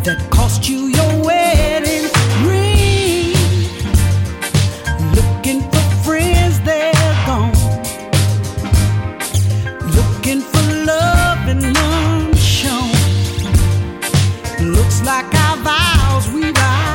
that cost you your wedding ring. Looking for friends, they're gone. Looking for love and none shown. Looks like our vows we vow